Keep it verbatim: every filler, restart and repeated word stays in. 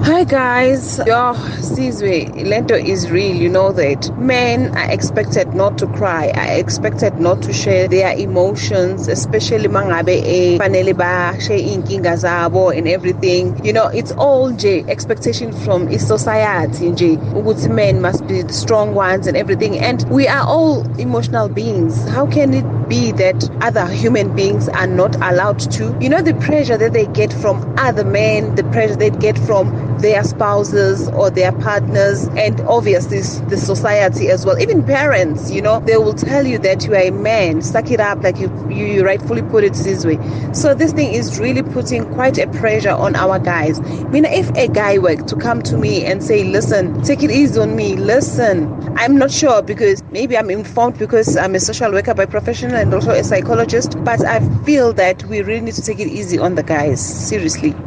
Hi guys, yo, Sizwe, Lento is real, you know that. Men are expected not to cry, are expected not to share their emotions, especially mangabe e fanele ba share inkinga zabo and everything. You know, it's all J expectation from a society, J. Ukuthi men must be the strong ones and everything. And we are all emotional beings. How can it be that other human beings are not allowed to? You know, the pressure that they get from other men, the pressure they get from their spouses or their partners, and obviously the society as well. Even parents, you know, they will tell you that you are a man, suck it up, like you, you, you rightfully put it this way. So this thing is really putting quite a pressure on our guys. I mean, if a guy were to come to me and say, listen, take it easy on me, listen, I'm not sure, because maybe I'm informed because I'm a social worker by profession and also a psychologist, but I feel that we really need to take it easy on the guys, seriously.